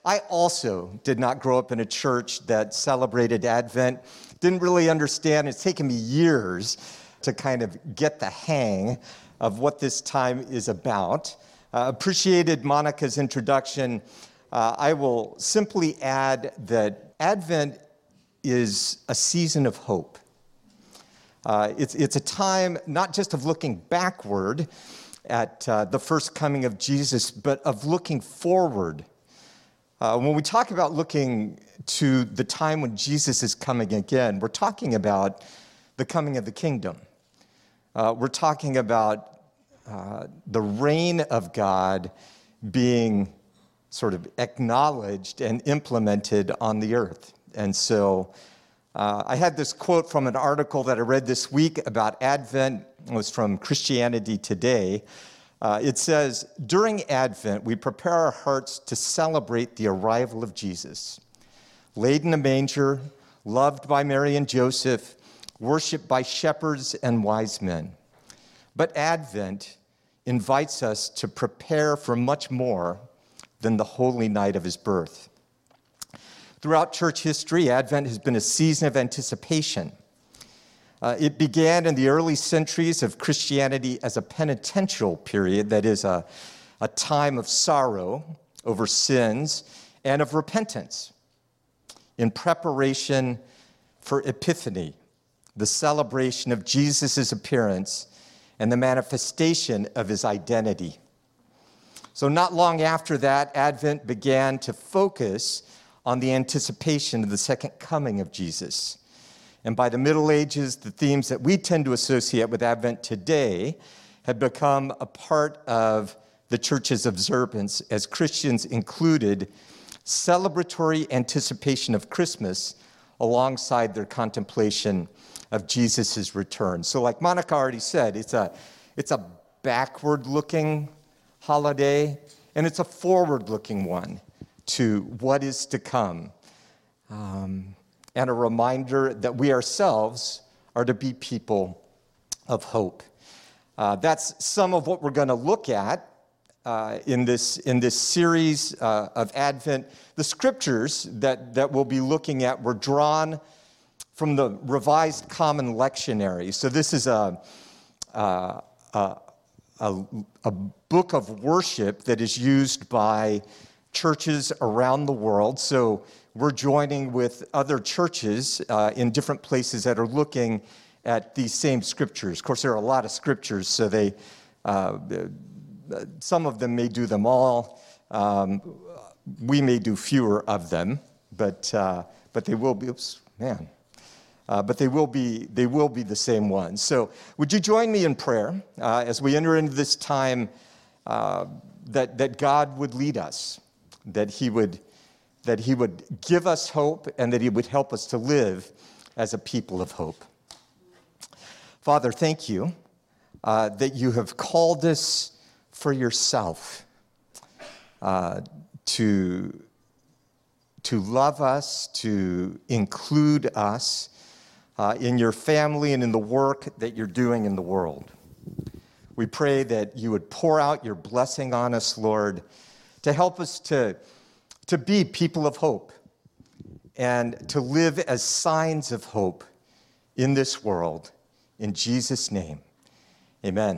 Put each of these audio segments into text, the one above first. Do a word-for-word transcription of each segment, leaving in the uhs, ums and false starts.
I also did not grow up in a church that celebrated Advent. Didn't really understand. It's taken me years to kind of get the hang of what this time is about. Uh, appreciated Monica's introduction. Uh, I will simply add that Advent is a season of hope. Uh, it's, it's a time not just of looking backward at uh, the first coming of Jesus, but of looking forward. Uh, when we talk about looking to the time when Jesus is coming again, we're talking about the coming of the kingdom. Uh, we're talking about uh, the reign of God being sort of acknowledged and implemented on the earth. And so uh, I had this quote from an article that I read this week about Advent. It was from Christianity Today. Uh, it says, during Advent, we prepare our hearts to celebrate the arrival of Jesus. Laid in a manger, loved by Mary and Joseph, worshiped by shepherds and wise men. But Advent invites us to prepare for much more than the holy night of his birth. Throughout church history, Advent has been a season of anticipation. Uh, it began in the early centuries of Christianity as a penitential period, that is, a, a time of sorrow over sins and of repentance in preparation for Epiphany, the celebration of Jesus' appearance and the manifestation of his identity. So not long after that, Advent began to focus on the anticipation of the second coming of Jesus. And by the Middle Ages, the themes that we tend to associate with Advent today have become a part of the church's observance as Christians included celebratory anticipation of Christmas alongside their contemplation of Jesus' return. So like Monica already said, it's a, it's a backward-looking holiday, and it's a forward-looking one to what is to come. Um, and a reminder that we ourselves are to be people of hope. Uh, that's some of what we're going to look at uh, in this in this series uh, of Advent. The scriptures that, that we'll be looking at were drawn from the Revised Common Lectionary. So this is a, uh, a, a, a book of worship that is used by churches around the world. So we're joining with other churches uh, in different places that are looking at these same scriptures. Of course, there are a lot of scriptures, so they, uh, some of them may do them all. Um, we may do fewer of them, but uh, but they will be. Oops, man. Uh, but they will be they will be the same ones. So would you join me in prayer uh, as we enter into this time uh, that that God would lead us, that He would that He would give us hope, and that He would help us to live as a people of hope. Father, thank you uh, that you have called us for yourself uh, to to love us, to include us Uh, in your family and in the work that you're doing in the world. We pray that you would pour out your blessing on us, Lord, to help us to, to be people of hope and to live as signs of hope in this world. In Jesus' name, amen.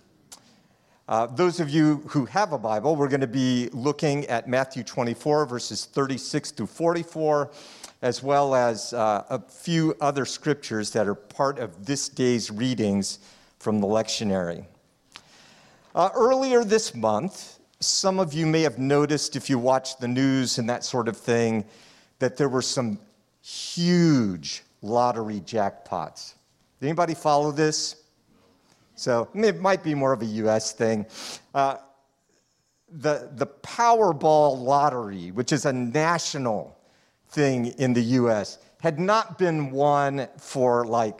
Uh, those of you who have a Bible, we're going to be looking at Matthew twenty-four, verses thirty-six through forty-four, as well as uh, a few other scriptures that are part of this day's readings from the lectionary. Uh, earlier this month, some of you may have noticed, if you watch the news and that sort of thing, that there were some huge lottery jackpots. Did anybody follow this? So it might be more of a U S thing. Uh, the, the Powerball lottery, which is a national thing in the U S, had not been won for like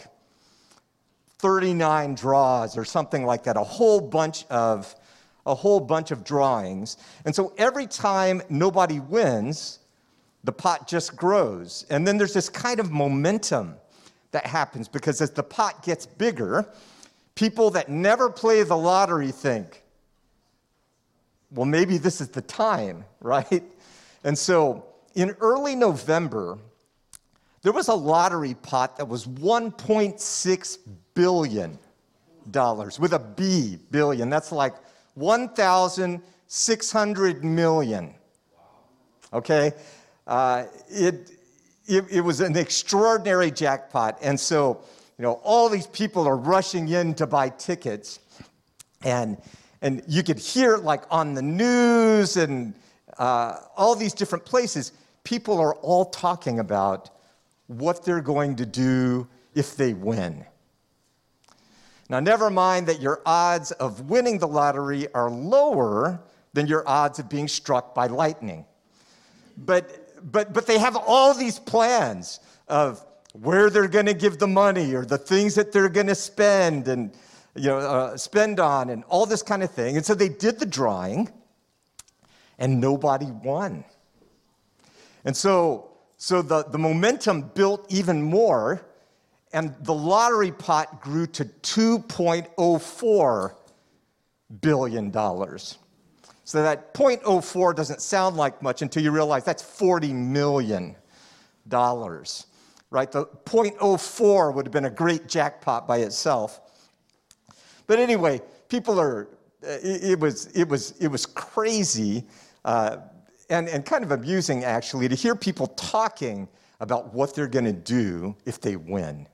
thirty-nine draws or something like that, a whole bunch of a whole bunch of drawings. And so every time nobody wins, the pot just grows. And then there's this kind of momentum that happens, because as the pot gets bigger, people that never play the lottery think, well, maybe this is the time, right? And so in early November, there was a lottery pot that was one point six billion dollars, with a B, billion. That's like one thousand six hundred million. Okay? Uh, it, it, it was an extraordinary jackpot. And so, you know, all these people are rushing in to buy tickets. And, and you could hear, like, on the news and uh, all these different places, people are all talking about what they're going to do if they win. Now, never mind that your odds of winning the lottery are lower than your odds of being struck by lightning. But, but, but they have all these plans of where they're going to give the money or the things that they're going to spend and you know uh, spend on and all this kind of thing. And so they did the drawing, and nobody won. And so, so the, the momentum built even more, and the lottery pot grew to two point oh four billion dollars. So that zero point oh four doesn't sound like much until you realize that's forty million dollars, right? The zero point oh four would have been a great jackpot by itself. But anyway, people are, it, it was, it was, it was crazy uh, and, and kind of amusing, actually, to hear people talking about what they're going to do if they win.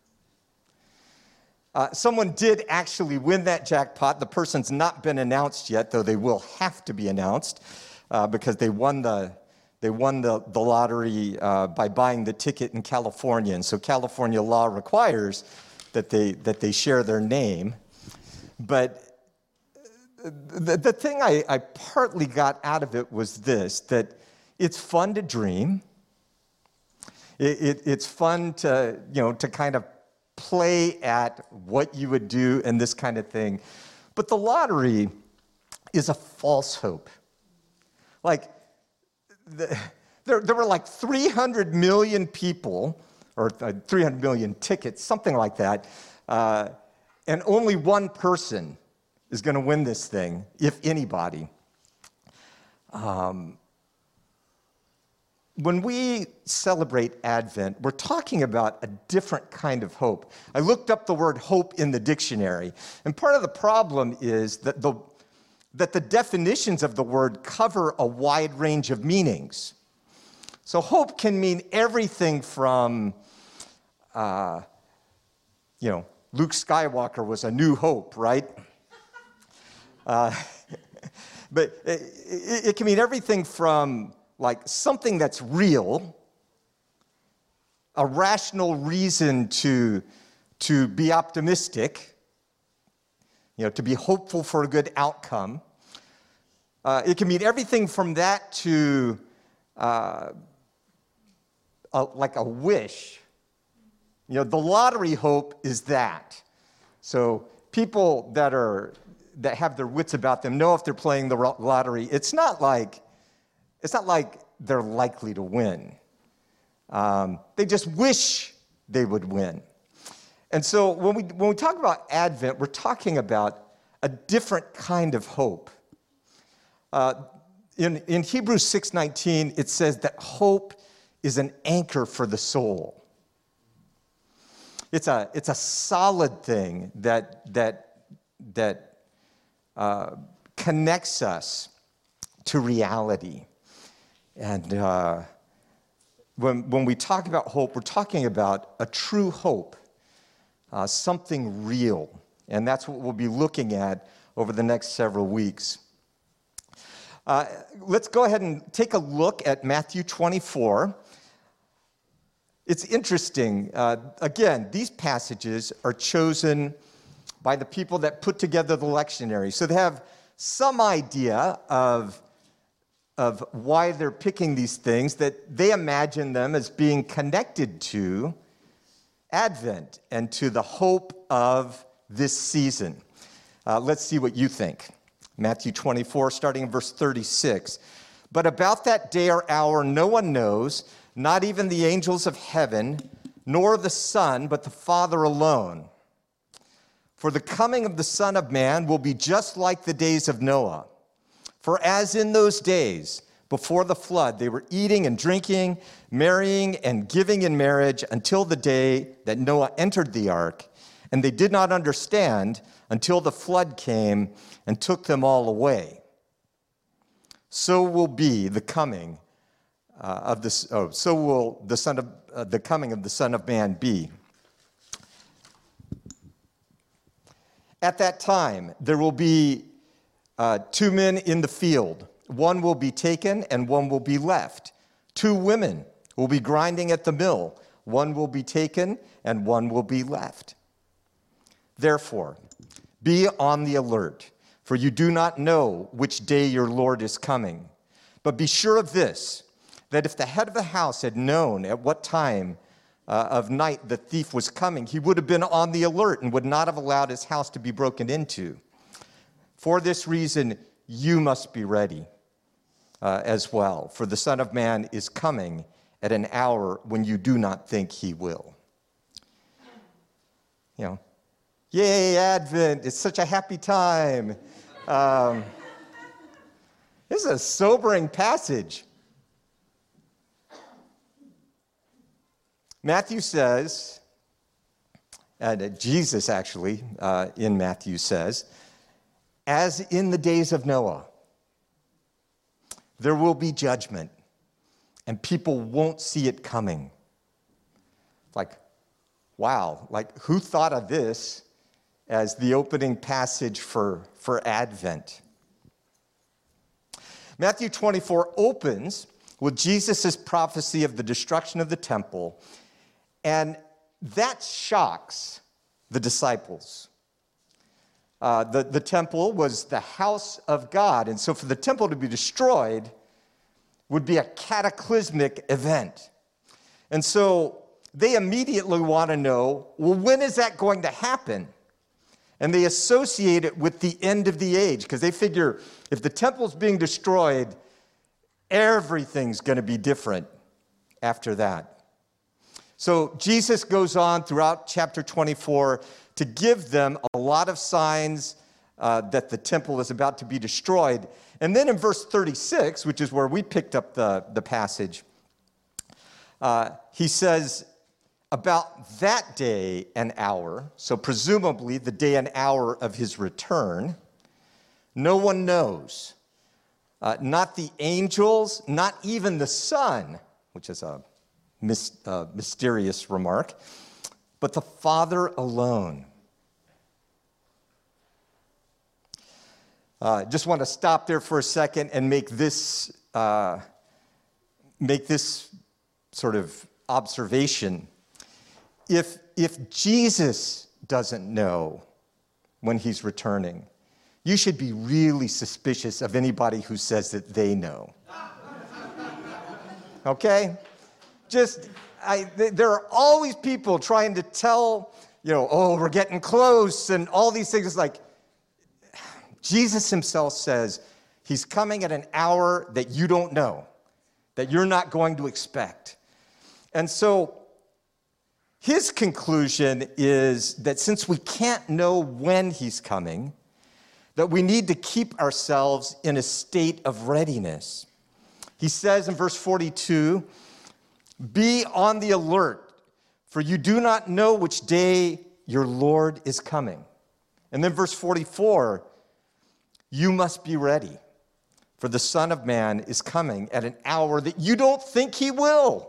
Uh, someone did actually win that jackpot. The person's not been announced yet, though they will have to be announced uh, because they won the they won the, the lottery uh, by buying the ticket in California. And so California law requires that they that they share their name. But the, the thing I, I partly got out of it was this, that it's fun to dream. It, it, it's fun to, you know, to kind of play at what you would do and this kind of thing. But the lottery is a false hope. Like, the, there, there were like three hundred million people, or three hundred million tickets, something like that, uh, and only one person is going to win this thing, if anybody. Um, When we celebrate Advent, we're talking about a different kind of hope. I looked up the word hope in the dictionary, and part of the problem is that the, that the definitions of the word cover a wide range of meanings. So hope can mean everything from, uh, you know, Luke Skywalker was a new hope, right? Uh, but it, it, it can mean everything from like something that's real, a rational reason to, to be optimistic, you know, to be hopeful for a good outcome. Uh, it can mean everything from that to uh, a, like a wish. You know, the lottery hope is that. So people that are that have their wits about them know if they're playing the lottery. It's not like It's not like they're likely to win. Um, they just wish they would win. And so when we, when we talk about Advent, we're talking about a different kind of hope. Uh, in, in Hebrews six nineteen, it says that hope is an anchor for the soul. It's a, it's a solid thing that, that, that uh, connects us to reality. And uh, when, when we talk about hope, we're talking about a true hope, uh, something real. And that's what we'll be looking at over the next several weeks. Uh, let's go ahead and take a look at Matthew twenty-four. It's interesting. Uh, again, these passages are chosen by the people that put together the lectionary. So they have some idea of of why they're picking these things, that they imagine them as being connected to Advent and to the hope of this season. Uh, let's see what you think. Matthew twenty-four, starting in verse thirty-six. But about that day or hour no one knows, not even the angels of heaven, nor the Son, but the Father alone. For the coming of the Son of Man will be just like the days of Noah. For as in those days, before the flood, they were eating and drinking, marrying and giving in marriage until the day that Noah entered the ark, and they did not understand until the flood came and took them all away. So will be the coming uh, of this. Oh, so will the son of uh, the coming of the Son of Man be. At that time, there will be uh, two men in the field. One will be taken and one will be left. Two women will be grinding at the mill. One will be taken and one will be left. Therefore, be on the alert, for you do not know which day your Lord is coming. But be sure of this, that if the head of the house had known at what time uh, of night the thief was coming, he would have been on the alert and would not have allowed his house to be broken into. For this reason, you must be ready uh, as well, for the Son of Man is coming at an hour when you do not think he will. You know, yay, Advent, it's such a happy time. Um, this is a sobering passage. Matthew says, and Jesus actually uh, in Matthew says, as in the days of Noah, there will be judgment, and people won't see it coming. Like, wow, like who thought of this as the opening passage for, for Advent? Matthew twenty-four opens with Jesus' prophecy of the destruction of the temple, and that shocks the disciples. Uh, the, the temple was the house of God, and so for the temple to be destroyed would be a cataclysmic event. And so they immediately want to know, well, when is that going to happen? And they associate it with the end of the age, because they figure if the temple's being destroyed, everything's going to be different after that. So Jesus goes on throughout chapter twenty-four to give them a lot of signs uh, that the temple is about to be destroyed. And then in verse thirty-six, which is where we picked up the, the passage, uh, he says, about that day and hour, so presumably the day and hour of his return, no one knows. Uh, not the angels, not even the Son, which is a mis- uh, mysterious remark, but the Father alone. Uh, just want to stop there for a second and make this uh, make this sort of observation. If, if Jesus doesn't know when he's returning, you should be really suspicious of anybody who says that they know. Okay? Just, I, th- there are always people trying to tell, you know, oh, we're getting close, and all these things. It's like, Jesus himself says he's coming at an hour that you don't know, that you're not going to expect. And so his conclusion is that since we can't know when he's coming, that we need to keep ourselves in a state of readiness. He says in verse forty-two, be on the alert, for you do not know which day your Lord is coming. And then verse forty-four, you must be ready, for the Son of Man is coming at an hour that you don't think he will.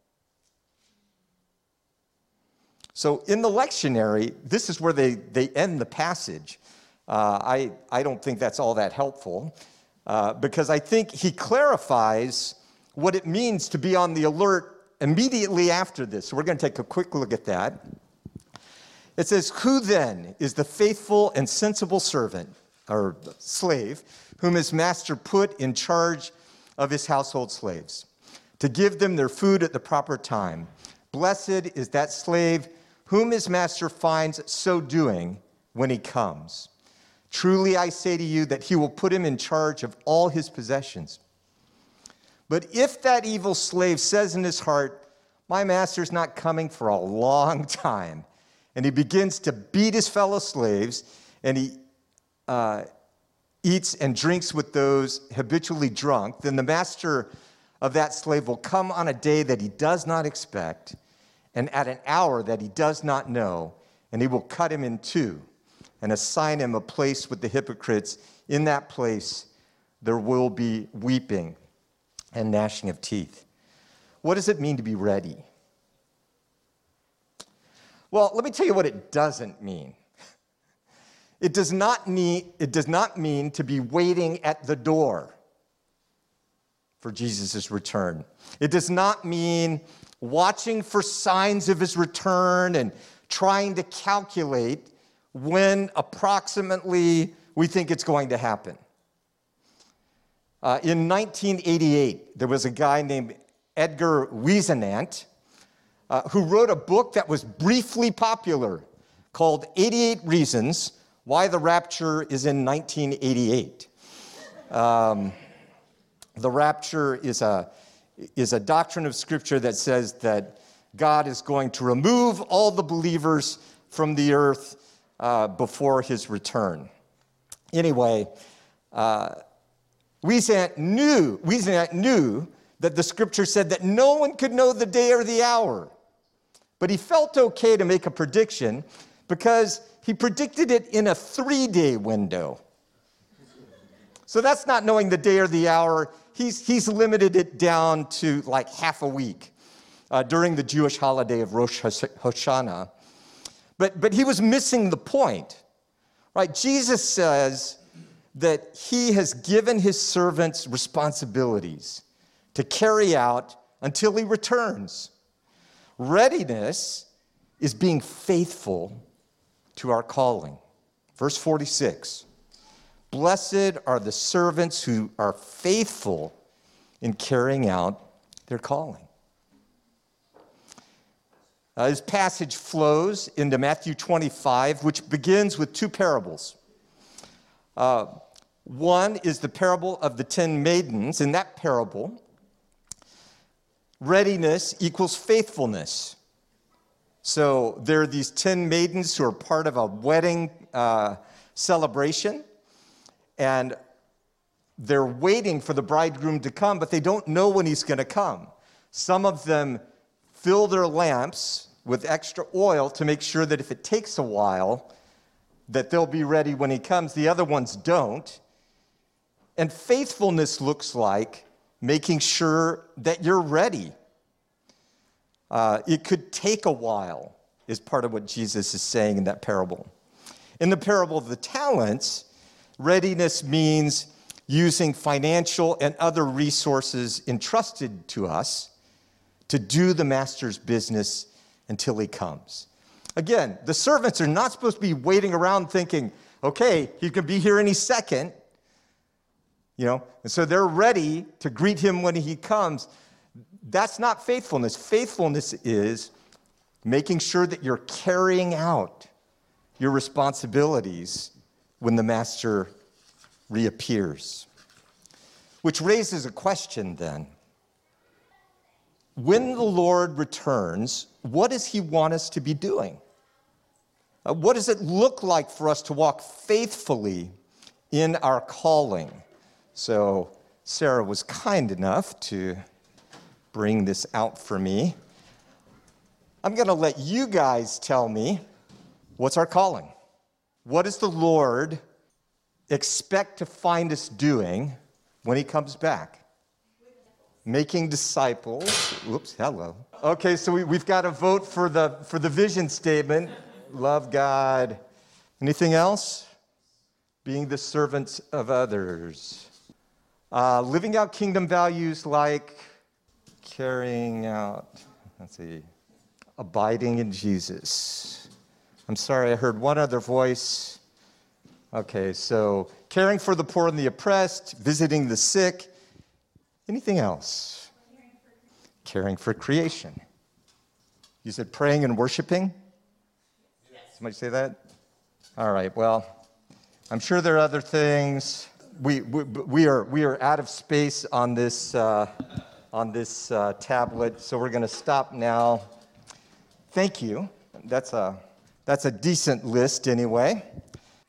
So in the lectionary, this is where they, they end the passage. Uh, I, I don't think that's all that helpful, uh, because I think he clarifies what it means to be on the alert immediately after this. So we're going to take a quick look at that. It says, who then is the faithful and sensible servant, or slave, whom his master put in charge of his household slaves, to give them their food at the proper time? Blessed is that slave whom his master finds so doing when he comes. Truly I say to you that he will put him in charge of all his possessions. But if that evil slave says in his heart, my master's not coming for a long time, and he begins to beat his fellow slaves, and he uh, eats and drinks with those habitually drunk, then the master of that slave will come on a day that he does not expect and at an hour that he does not know, and he will cut him in two and assign him a place with the hypocrites. In that place, there will be weeping and gnashing of teeth. What does it mean to be ready? Well, let me tell you what it doesn't mean. It does not mean, it does not mean to be waiting at the door for Jesus' return. It does not mean watching for signs of his return and trying to calculate when approximately we think it's going to happen. Uh, in nineteen eighty-eight, there was a guy named Edgar Whisenant uh, who wrote a book that was briefly popular called eighty-eight Reasons Why the Rapture is in nineteen eighty-eight. Um, the rapture is a, is a doctrine of Scripture that says that God is going to remove all the believers from the earth uh, before his return. Anyway, uh, Whisenant knew, Whisenant knew that the Scripture said that no one could know the day or the hour. But he felt okay to make a prediction because he predicted it in a three-day window. So that's not knowing the day or the hour. He's, he's limited it down to like half a week uh, during the Jewish holiday of Rosh Hashanah. But, but he was missing the point, right? Jesus says that he has given his servants responsibilities to carry out until he returns. Readiness is being faithful to our calling. Verse forty-six, blessed are the servants who are faithful in carrying out their calling. Uh, this passage flows into Matthew twenty-five, which begins with two parables. Uh, one is the parable of the ten maidens. In that parable, readiness equals faithfulness. So there are these ten maidens who are part of a wedding uh, celebration, and they're waiting for the bridegroom to come, but they don't know when he's going to come. Some of them fill their lamps with extra oil to make sure that if it takes a while, that they'll be ready when he comes. The other ones don't. And faithfulness looks like making sure that you're ready. Uh, it could take a while, is part of what Jesus is saying in that parable. In the parable of the talents, readiness means using financial and other resources entrusted to us to do the master's business until he comes. Again, the servants are not supposed to be waiting around thinking, okay, he could be here any second. You know, and so they're ready to greet him when he comes. That's not faithfulness. Faithfulness is making sure that you're carrying out your responsibilities when the master reappears. Which raises a question then. When the Lord returns, what does he want us to be doing? Uh, what does it look like for us to walk faithfully in our calling? So Sarah was kind enough to bring this out for me. I'm going to let you guys tell me, what's our calling? What does the Lord expect to find us doing when he comes back? Making disciples. Oops, hello. Okay, so we, we've got to vote for the, for the vision statement. Love God. Anything else? Being the servants of others. Uh, living out kingdom values like carrying out, let's see, abiding in Jesus. I'm sorry, I heard one other voice. Okay, so caring for the poor and the oppressed, visiting the sick. Anything else? Caring for creation. You said praying and worshiping? Yes. Somebody say that? All right, well, I'm sure there are other things. We, we, we, are, we are out of space on this, uh, on this uh, tablet, so we're going to stop now. Thank you. That's a, that's a decent list anyway.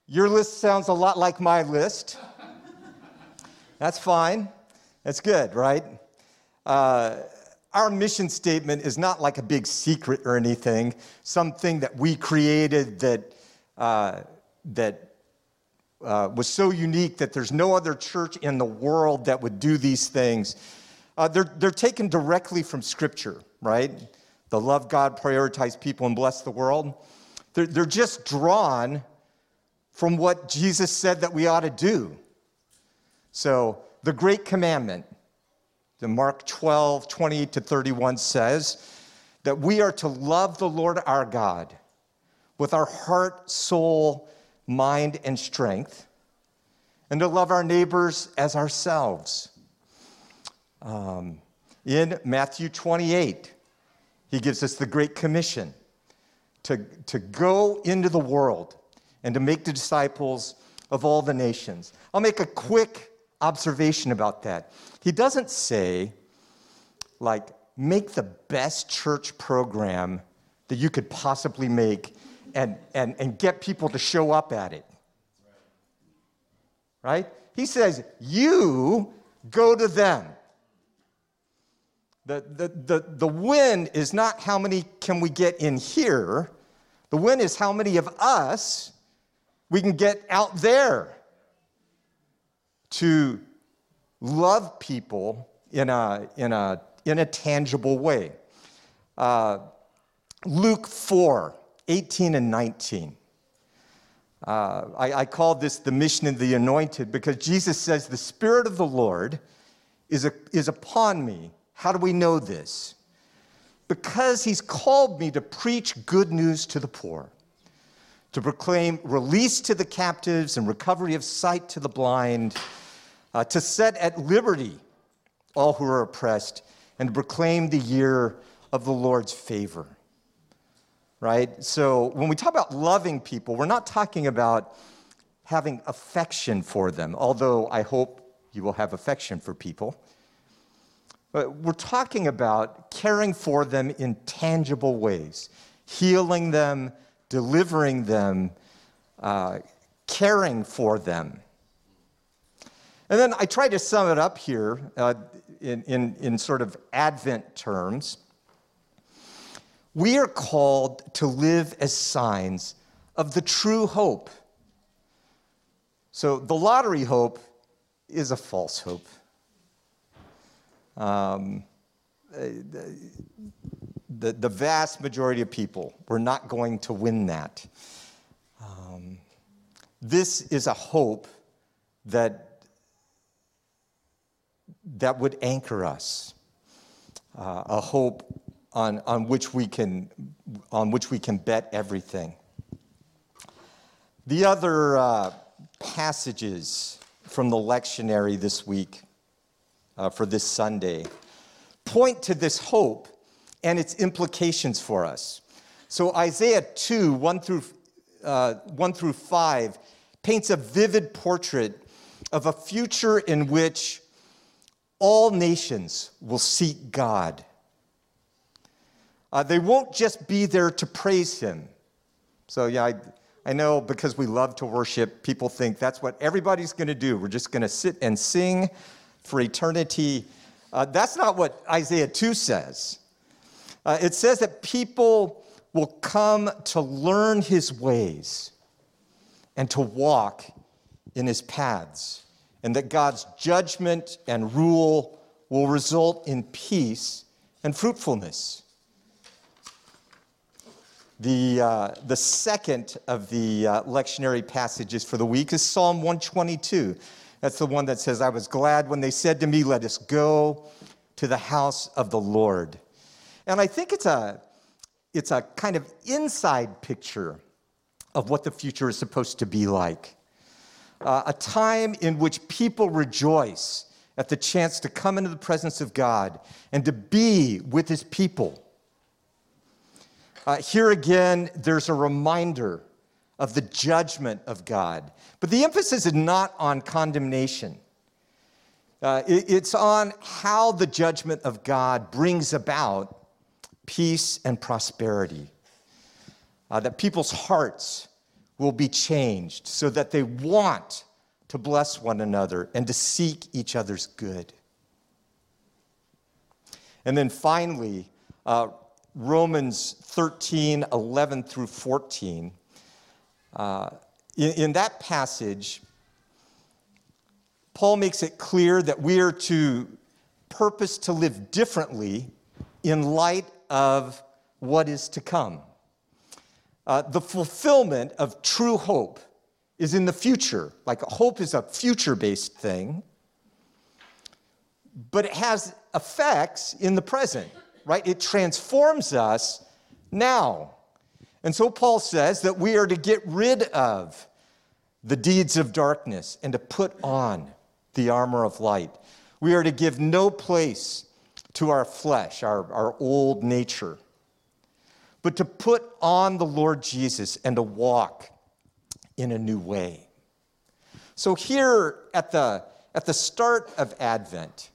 Your list sounds a lot like my list. That's fine. That's good, right? Uh, our mission statement is not like a big secret or anything, something that we created that, uh, that uh, was so unique that there's no other church in the world that would do these things. Uh, they're, they're taken directly from Scripture, right? The love God, prioritize people, and bless the world. They're, they're just drawn from what Jesus said that we ought to do. So the Great Commandment, the Mark twelve, twenty to thirty-one says that we are to love the Lord our God with our heart, soul, mind, and strength, and to love our neighbors as ourselves. Um, in Matthew twenty-eight, he gives us the Great Commission to, to go into the world and to make the disciples of all the nations. I'll make a quick observation about that. He doesn't say, like, make the best church program that you could possibly make and, and, and get people to show up at it. Right? He says, you go to them. The, the, the, the win is not how many can we get in here. The win is how many of us we can get out there to love people in a, in a, in a tangible way. Uh, Luke four, eighteen and nineteen. Uh, I, I call this the mission of the anointed because Jesus says, the Spirit of the Lord is, a, is upon me. How do we know this? Because he's called me to preach good news to the poor, to proclaim release to the captives and recovery of sight to the blind, uh, to set at liberty all who are oppressed, and to proclaim the year of the Lord's favor. Right? So when we talk about loving people, we're not talking about having affection for them, although I hope you will have affection for people. But we're talking about caring for them in tangible ways, healing them, delivering them, uh, caring for them. And then I try to sum it up here uh, in, in, in sort of Advent terms. We are called to live as signs of the true hope. So the lottery hope is a false hope. Um, the, the vast majority of people, we're not going to win that. Um, this is a hope that, that would anchor us, uh, a hope on, on, which we can, on which we can bet everything. The other uh, passages from the lectionary this week, uh, for this Sunday, point to this hope and its implications for us. So Isaiah two, one through, uh, one through five, paints a vivid portrait of a future in which all nations will seek God. Uh, they won't just be there to praise him. So yeah, I, I know because we love to worship, people think that's what everybody's going to do. We're just going to sit and sing for eternity. Uh, that's not what Isaiah two says. Uh, it says that people will come to learn his ways and to walk in his paths, and that God's judgment and rule will result in peace and fruitfulness. The, uh, the second of the uh, lectionary passages for the week is Psalm one twenty-two. That's the one that says, I was glad when they said to me, let us go to the house of the Lord. And I think it's a, it's a kind of inside picture of what the future is supposed to be like. Uh, a time in which people rejoice at the chance to come into the presence of God and to be with his people. Uh, here again, there's a reminder of the judgment of God. But the emphasis is not on condemnation. Uh, it, it's on how the judgment of God brings about peace and prosperity. Uh, that people's hearts will be changed so that they want to bless one another and to seek each other's good. And then finally, uh, Romans thirteen, eleven through fourteen. Uh, in, in that passage, Paul makes it clear that we are to purpose to live differently in light of what is to come. Uh, the fulfillment of true hope is in the future. Like hope is a future-based thing, but it has effects in the present, right? It transforms us now. And so Paul says that we are to get rid of the deeds of darkness and to put on the armor of light. We are to give no place to our flesh, our, our old nature, but to put on the Lord Jesus and to walk in a new way. So here at the, at the start of Advent,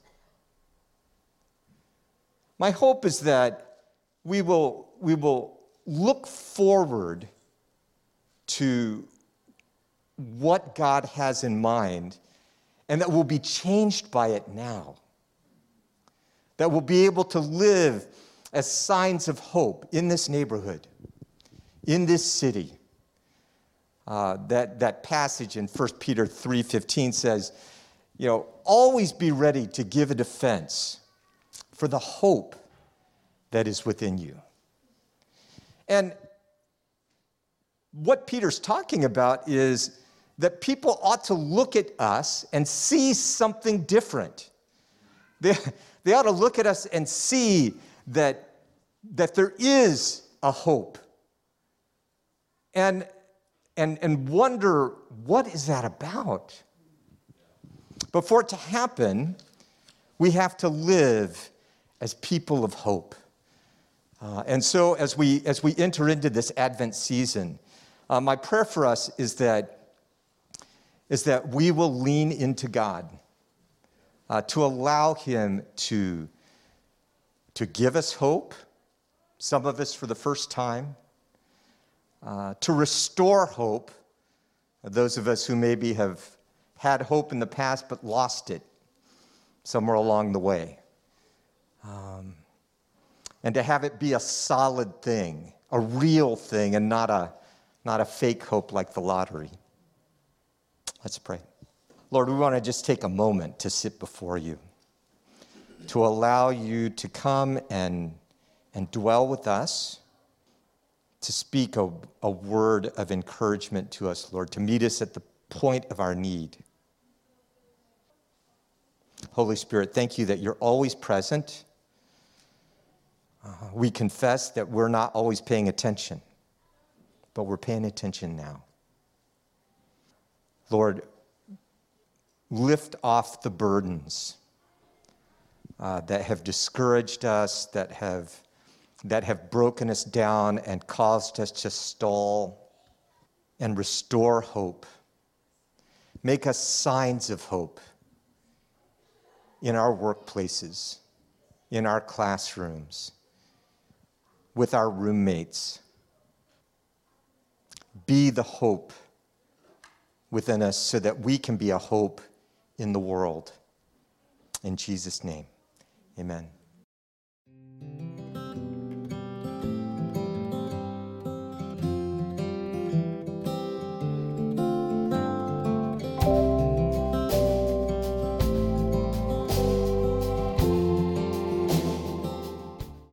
my hope is that we will, we will look forward to what God has in mind, and that we'll be changed by it now. That we'll be able to live as signs of hope in this neighborhood, in this city. Uh, that, that passage in First Peter three fifteen says, you know, always be ready to give a defense for the hope that is within you. And what Peter's talking about is that people ought to look at us and see something different. They, they ought to look at us and see that, that there is a hope. And, and, and wonder, what is that about? But for it to happen, we have to live as people of hope. Uh, and so as we, as we enter into this Advent season, uh, my prayer for us is that, is that we will lean into God, uh, to allow him to, to give us hope, some of us for the first time, uh, to restore hope, those of us who maybe have had hope in the past but lost it somewhere along the way. Um, and to have it be a solid thing, a real thing, and not a, not a fake hope like the lottery. Let's pray. Lord, we want to just take a moment to sit before you, to allow you to come and, and dwell with us, to speak a, a word of encouragement to us, Lord, to meet us at the point of our need. Holy Spirit, thank you that you're always present. Uh, we confess that we're not always paying attention, but we're paying attention now. Lord, lift off the burdens uh, that have discouraged us, that have, that have broken us down and caused us to stall, and restore hope. Make us signs of hope in our workplaces, in our classrooms, with our roommates. Be the hope within us so that we can be a hope in the world. In Jesus' name, amen.